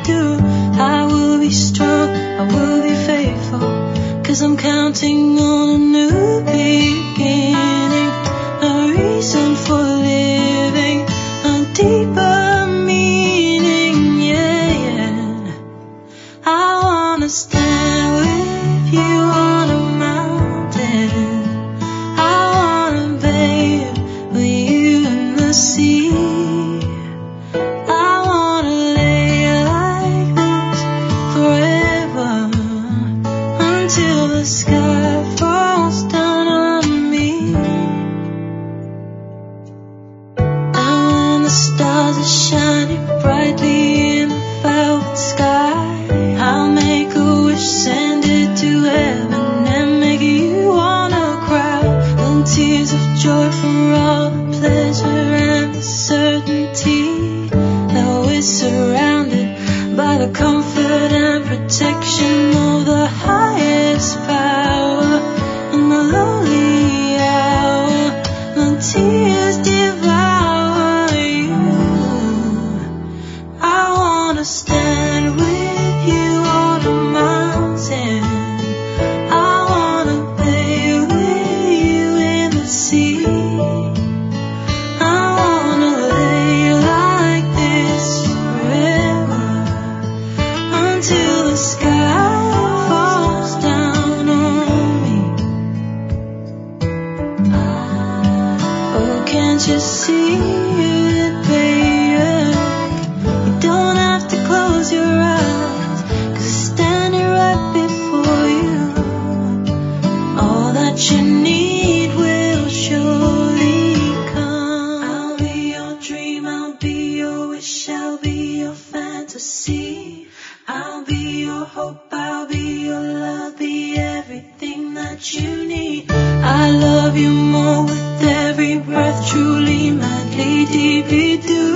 do. I will be strong, I will be faithful, 'cause I'm counting on a new beginning, a reason for living, a deeper meaning, yeah. I wanna stand with you on a mountain, I wanna bathe with you in the sea, I wanna lay like this forever, until the sky falls down on me. And when the stars are shining brightly in the velvet sky, I'll make a wish, send it to heaven, and make you wanna cry. And tears of joy for all the pleasure and the certainty that we're surrounded by the comfort and protection of the highest power. In the lonely hour, the tears devour you. I wanna stand with you on a mountain, I wanna bathe with you in the sea, I wanna lay like this forever, until the sky falls down on me. Oh, can't you see it, baby? You don't have to close your eyes, 'cause it's standing right before you. All that you need will surely come. I'll be your dream, I'll be your wish, I'll be your fantasy, I'll be your hope, I'll be your love, be everything that you need. I love you more with every breath, truly, madly, deeply do.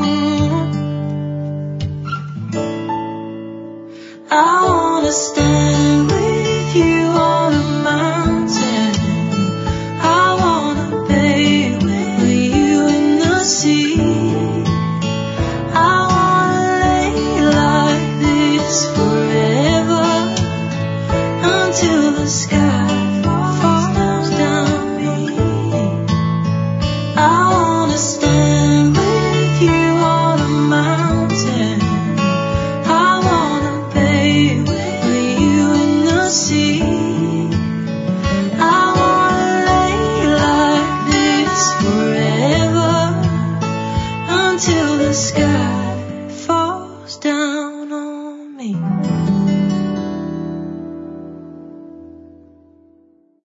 I wanna stand with you on a mountain, I wanna bathe with you in the sea, I wanna lay like this forever, until the sky falls down me. I wanna stand with you on a mountain, I wanna bathe with you in the sea, I wanna lay like this forever, until the sky falls down on me.